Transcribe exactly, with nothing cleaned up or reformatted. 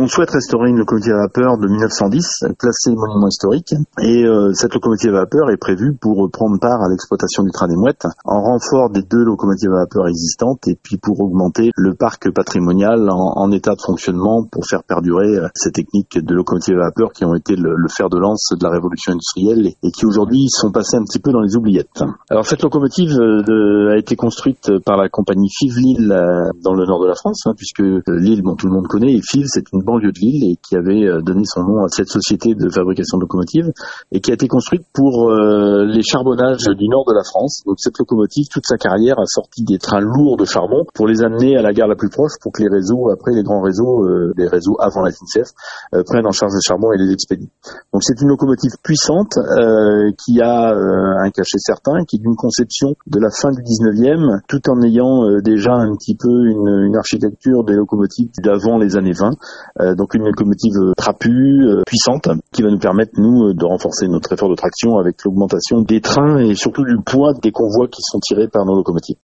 on souhaite restaurer une locomotive à vapeur de mille neuf cent dix, classée monument historique. Et euh, cette locomotive à vapeur est prévue pour prendre part à l'exploitation du train des Mouettes, en renfort des deux locomotives à vapeur existantes, et puis pour augmenter le parc patrimonial en, en état de fonctionnement pour faire perdurer euh, ces techniques de locomotives à vapeur qui ont été le, le fer de lance de la révolution industrielle et, et qui aujourd'hui sont passées un petit peu dans les oubliettes. Alors cette locomotive euh, de, a été construite par la compagnie Fives Lille euh, dans le nord de la France, hein, puisque euh, Lille, bon, tout le monde connaît, et Fives, c'est une banlieue de Lille et qui avait euh, donné son nom à cette société de fabrication de locomotives et qui a été construite pour euh, les charbonnages du nord de la France. Donc cette locomotive, toute sa carrière, a sorti des trains lourds de charbon pour les amener à la gare la plus proche pour que les réseaux, après les grands réseaux, euh, les réseaux avant la S N C F, euh, prennent en charge le charbon et les expédient. Donc c'est une locomotive puissante euh, qui a euh, un cachet certain, qui est d'une conception de la fin du dix-neuvième, tout en ayant euh, déjà un petit peu une, une architecture des locomotives d'avant les années vingt. Euh, donc une locomotive trapue, euh, puissante, qui va nous permettre, nous, de renforcer notre effort de traction avec l'augmentation des trains et surtout du poids des convois qui sont tirés par nos locomotives.